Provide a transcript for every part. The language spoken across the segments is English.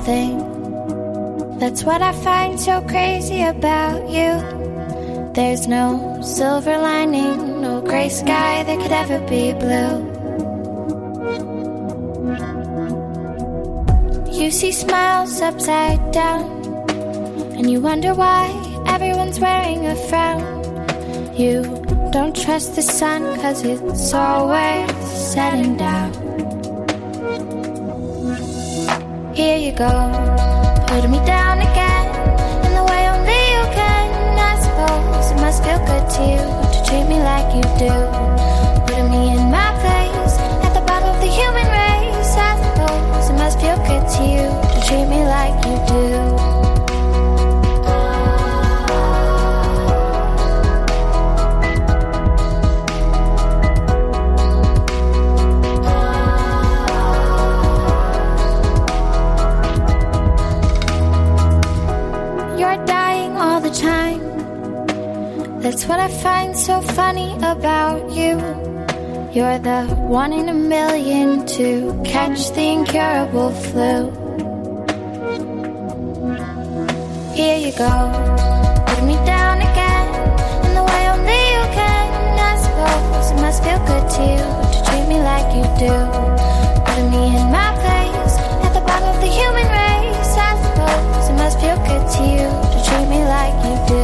thing. That's what I find so crazy about you. There's no silver lining, no gray sky that could ever be blue. You see smiles upside down, and you wonder why everyone's wearing a frown. You don't trust the sun, 'cause it's always setting down. Here you go, putting me down again, in the way only you can. I suppose it must feel good to you to treat me like you do, putting me in my place at the bottom of the human race. I suppose it must feel good to you to treat me like you do. Time. That's what I find so funny about you. You're the one in a million to catch the incurable flu. Here you go, putting me down again, in the way only you can. I suppose it must feel good to you to treat me like you do, putting me in my place at the bottom of the human race. I suppose it must feel good to you to treat me like you do.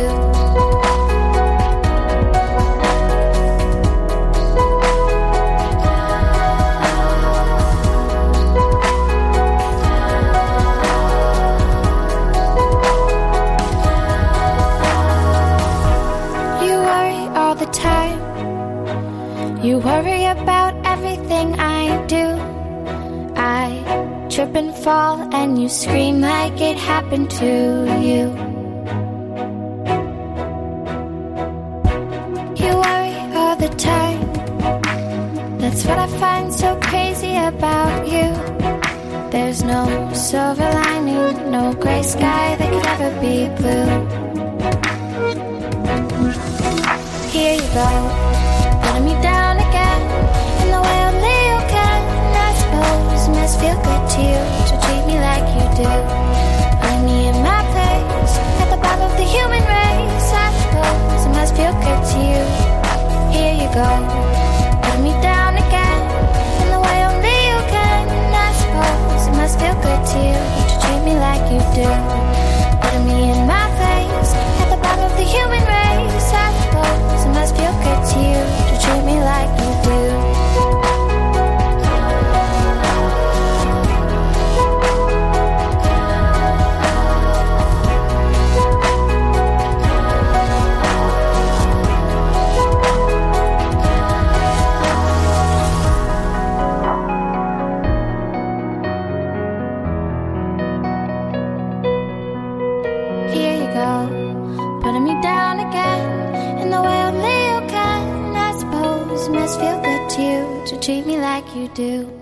You worry all the time. You worry about everything I do. I trip and fall and you scream like it happened to you. The time. That's what I find so crazy about you. There's no silver lining, no gray sky that could ever be blue. Here you go, putting me down again, in the way only you can. I suppose it must feel good to you to treat me like you do, putting me in my place at the bottom of the human race. I suppose it must feel good to you. Here you go, putting me down again, in the way only you can. I suppose it must feel good to you to treat me like you do, putting me in my place at the bottom of the human race. I suppose it must feel good to you to treat me like you do. Putting me down again, in the way only you can. I suppose it must feel good to you to treat me like you do.